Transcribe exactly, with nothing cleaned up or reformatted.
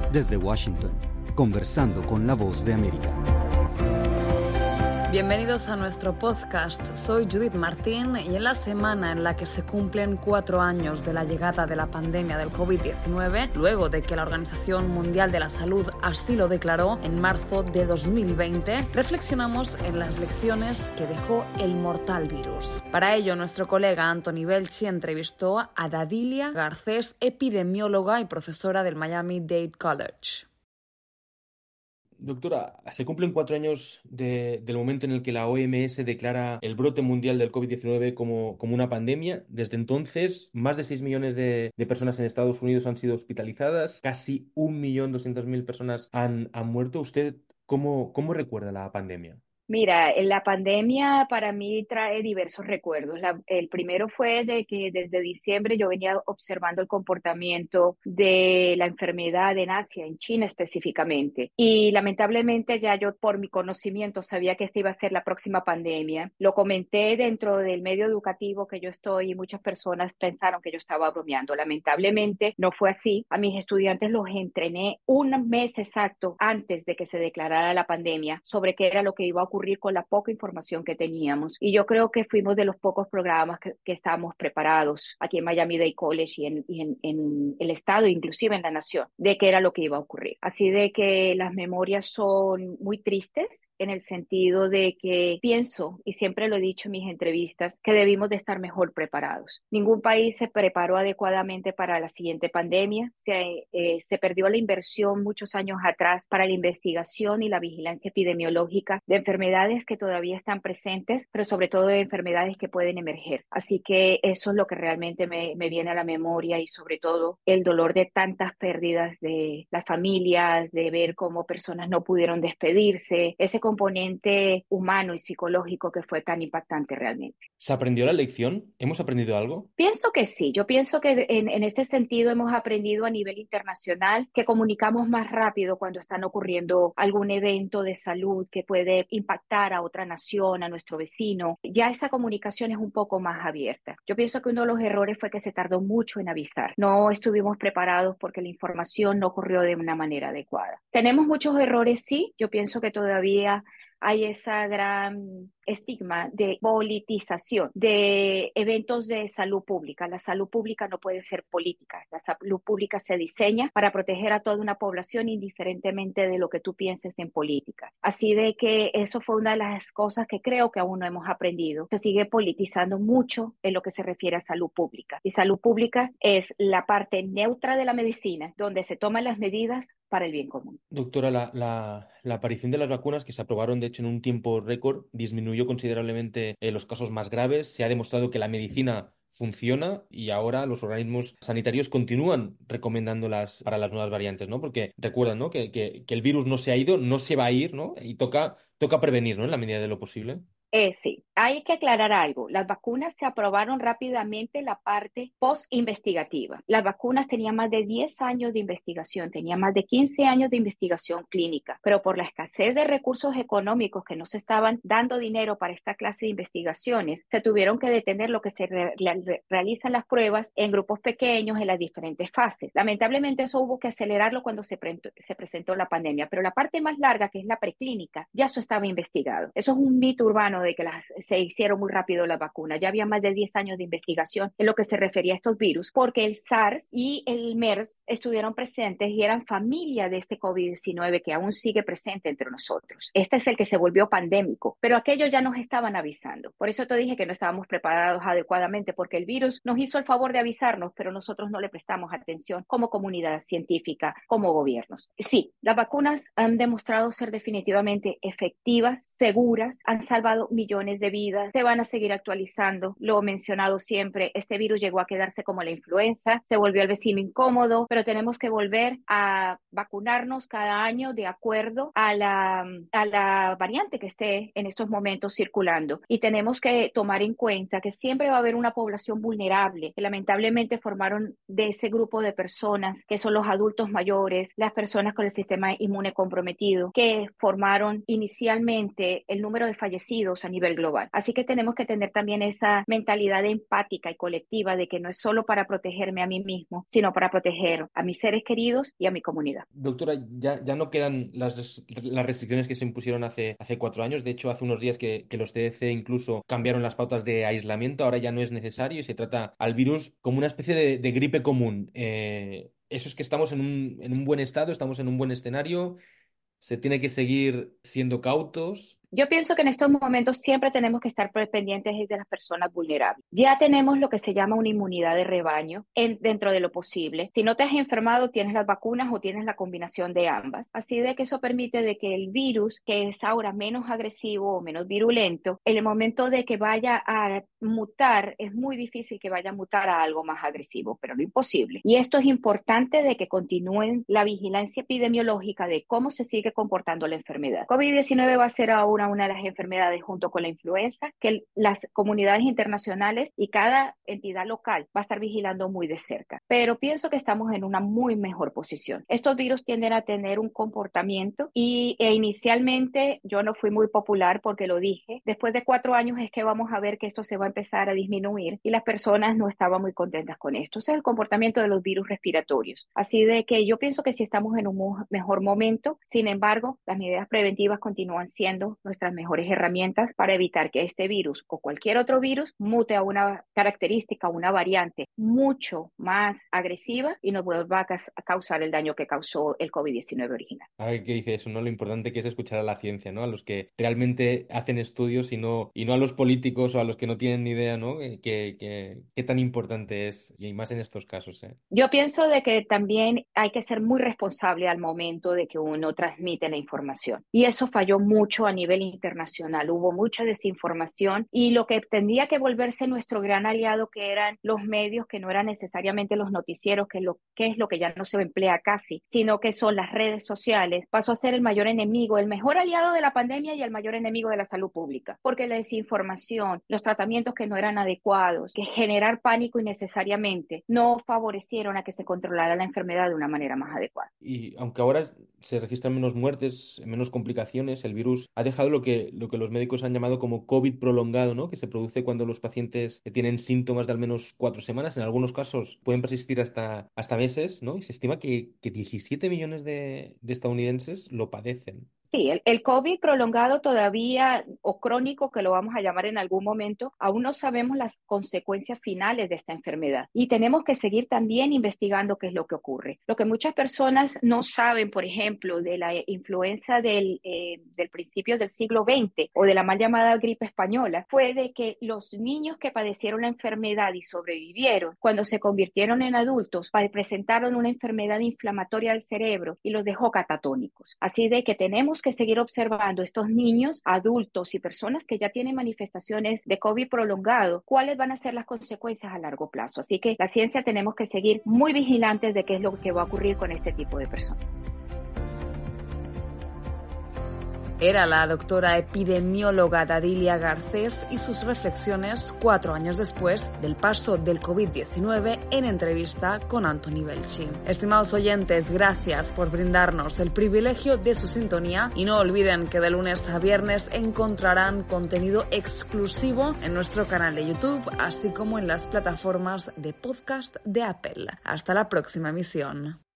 Desde Washington, conversando con la Voz de América. Bienvenidos a nuestro podcast. Soy Judith Martín y en la semana en la que se cumplen cuatro años de la llegada de la pandemia del covid diecinueve, luego de que la Organización Mundial de la Salud así lo declaró en marzo de dos mil veinte, reflexionamos en las lecciones que dejó el mortal virus. Para ello, nuestro colega Anthony Belchi entrevistó a Dadilia Garcés, epidemióloga y profesora del Miami-Dade College. Doctora, se cumplen cuatro años de, del momento en el que la O M S declara el brote mundial del covid diecinueve como, como una pandemia. Desde entonces, más de seis millones de, de personas en Estados Unidos han sido hospitalizadas, casi un millón doscientas mil personas han, han muerto. ¿Usted cómo, cómo recuerda la pandemia? Mira, la pandemia para mí trae diversos recuerdos. La- el primero fue de que desde diciembre yo venía observando el comportamiento de la enfermedad en Asia, en China específicamente. Y lamentablemente ya yo por mi conocimiento sabía que esta iba a ser la próxima pandemia. Lo comenté dentro del medio educativo que yo estoy y muchas personas pensaron que yo estaba bromeando. Lamentablemente no fue así. A mis estudiantes los entrené un mes exacto antes de que se declarara la pandemia sobre qué era lo que iba a ocurrir con la poca información que teníamos. Y yo creo que fuimos de los pocos programas que, que estábamos preparados aquí en Miami-Dade College y, en, y en, en el estado, inclusive en la nación, de qué era lo que iba a ocurrir. Así de que las memorias son muy tristes en el sentido de que pienso, y siempre lo he dicho en mis entrevistas, que debimos de estar mejor preparados. Ningún país se preparó adecuadamente para la siguiente pandemia. Se, eh, se perdió la inversión muchos años atrás para la investigación y la vigilancia epidemiológica de enfermedades que todavía están presentes, pero sobre todo de enfermedades que pueden emerger. Así que eso es lo que realmente me, me viene a la memoria y sobre todo el dolor de tantas pérdidas de las familias, de ver cómo personas no pudieron despedirse, ese componente humano y psicológico que fue tan impactante realmente. ¿Se aprendió la lección? ¿Hemos aprendido algo? Pienso que sí, yo pienso que en, en este sentido hemos aprendido a nivel internacional que comunicamos más rápido cuando están ocurriendo algún evento de salud que puede impactar a otra nación, a nuestro vecino. Ya esa comunicación es un poco más abierta. Yo pienso que uno de los errores fue que se tardó mucho en avisar. No estuvimos preparados porque la información no corrió de una manera adecuada. Tenemos muchos errores, sí. Yo pienso que todavía hay esa gran estigma de politización de eventos de salud pública. La salud pública no puede ser política. La salud pública se diseña para proteger a toda una población indiferentemente de lo que tú pienses en política. Así de que eso fue una de las cosas que creo que aún no hemos aprendido. Se sigue politizando mucho en lo que se refiere a salud pública. Y salud pública es la parte neutra de la medicina, donde se toman las medidas para el bien común. Doctora, la, la, la aparición de las vacunas que se aprobaron, de hecho, en un tiempo récord, disminuyó considerablemente eh, los casos más graves. Se ha demostrado que la medicina funciona y ahora los organismos sanitarios continúan recomendándolas para las nuevas variantes, ¿no? Porque recuerdan, ¿no? Que, que, que el virus no se ha ido, no se va a ir, ¿no? Y toca, toca prevenir, ¿no? En la medida de lo posible. Eh, sí, hay que aclarar algo. Las vacunas se aprobaron rápidamente la parte post-investigativa. Las vacunas tenían más de diez años de investigación, tenían más de quince años de investigación clínica, pero por la escasez de recursos económicos que no se estaban dando dinero para esta clase de investigaciones, se tuvieron que detener lo que se re re realizan las pruebas en grupos pequeños en las diferentes fases. Lamentablemente eso hubo que acelerarlo cuando se, pre se presentó la pandemia, pero la parte más larga, que es la preclínica, ya eso estaba investigado. Eso es un mito urbano de que las, se hicieron muy rápido las vacunas. Ya había más de diez años de investigación en lo que se refería a estos virus, porque el SARS y el MERS estuvieron presentes y eran familia de este covid diecinueve que aún sigue presente entre nosotros. Este es el que se volvió pandémico, pero aquellos ya nos estaban avisando. Por eso te dije que no estábamos preparados adecuadamente, porque el virus nos hizo el favor de avisarnos, pero nosotros no le prestamos atención como comunidad científica, como gobiernos. Sí, las vacunas han demostrado ser definitivamente efectivas, seguras, han salvado millones de vidas, se van a seguir actualizando. Lo he mencionado siempre, este virus llegó a quedarse como la influenza, se volvió el vecino incómodo, pero tenemos que volver a vacunarnos cada año de acuerdo a la, a la variante que esté en estos momentos circulando. Y tenemos que tomar en cuenta que siempre va a haber una población vulnerable, que lamentablemente formaron de ese grupo de personas, que son los adultos mayores, las personas con el sistema inmune comprometido, que formaron inicialmente el número de fallecidos a nivel global. Así que tenemos que tener también esa mentalidad empática y colectiva de que no es solo para protegerme a mí mismo, sino para proteger a mis seres queridos y a mi comunidad. Doctora, ya, ya no quedan las, las restricciones que se impusieron hace, hace cuatro años. De hecho, hace unos días que, que los C D C incluso cambiaron las pautas de aislamiento. Ahora ya no es necesario y se trata al virus como una especie de, de gripe común. Eh, eso es que estamos en un, en un buen estado, estamos en un buen escenario. Se tiene que seguir siendo cautos. Yo pienso que en estos momentos siempre tenemos que estar pendientes de las personas vulnerables. Ya tenemos lo que se llama una inmunidad de rebaño en, dentro de lo posible. Si no te has enfermado, tienes las vacunas o tienes la combinación de ambas. Así de que eso permite de que el virus, que es ahora menos agresivo o menos virulento, en el momento de que vaya a mutar, es muy difícil que vaya a mutar a algo más agresivo, pero no imposible. Y esto es importante de que continúen la vigilancia epidemiológica de cómo se sigue comportando la enfermedad. covid diecinueve va a ser ahora una de las enfermedades junto con la influenza que las comunidades internacionales y cada entidad local va a estar vigilando muy de cerca. Pero pienso que estamos en una muy mejor posición. Estos virus tienden a tener un comportamiento y e inicialmente yo no fui muy popular porque lo dije. Después de cuatro años es que vamos a ver que esto se va a empezar a disminuir y las personas no estaban muy contentas con esto. Ese es el comportamiento de los virus respiratorios. Así de que yo pienso que sí estamos en un mejor momento. Sin embargo, las medidas preventivas continúan siendo nuestras mejores herramientas para evitar que este virus o cualquier otro virus mute a una característica, una variante mucho más agresiva y nos vuelva a causar el daño que causó el covid diecinueve original. A ver qué dice eso, ¿no? Lo importante que es escuchar a la ciencia, ¿no? A los que realmente hacen estudios y no, y no a los políticos o a los que no tienen ni idea, ¿no? Que, que, qué tan importante es, y más en estos casos, ¿eh? Yo pienso de que también hay que ser muy responsable al momento de que uno transmite la información. Y eso falló mucho a nivel internacional. Hubo mucha desinformación y lo que tendría que volverse nuestro gran aliado, que eran los medios, que no eran necesariamente los noticieros, que, lo, que es lo que ya no se emplea casi, sino que son las redes sociales, pasó a ser el mayor enemigo, el mejor aliado de la pandemia y el mayor enemigo de la salud pública. Porque la desinformación, los tratamientos que no eran adecuados, que generar pánico innecesariamente, no favorecieron a que se controlara la enfermedad de una manera más adecuada. Y aunque ahora se registran menos muertes, menos complicaciones, el virus ha dejado lo que, lo que los médicos han llamado como COVID prolongado, ¿no? Que se produce cuando los pacientes tienen síntomas de al menos cuatro semanas. En algunos casos pueden persistir hasta, hasta meses, ¿no? Y se estima que, que diecisiete millones de, de estadounidenses lo padecen. Sí, el, el COVID prolongado todavía, o crónico, que lo vamos a llamar en algún momento, aún no sabemos las consecuencias finales de esta enfermedad. Y tenemos que seguir también investigando qué es lo que ocurre. Lo que muchas personas no saben, por ejemplo, de la influenza del, eh, del principio del siglo veinte o de la mal llamada gripe española, fue de que los niños que padecieron la enfermedad y sobrevivieron, cuando se convirtieron en adultos, presentaron una enfermedad inflamatoria del cerebro y los dejó catatónicos. Así de que tenemos que seguir observando estos niños, adultos y personas que ya tienen manifestaciones de COVID prolongado, cuáles van a ser las consecuencias a largo plazo. Así que la ciencia tenemos que seguir muy vigilantes de qué es lo que va a ocurrir con este tipo de personas. Era la doctora epidemióloga Dadilia Garcés y sus reflexiones cuatro años después del paso del covid diecinueve en entrevista con Anthony Belchi. Estimados oyentes, gracias por brindarnos el privilegio de su sintonía y no olviden que de lunes a viernes encontrarán contenido exclusivo en nuestro canal de YouTube, así como en las plataformas de podcast de Apple. Hasta la próxima emisión.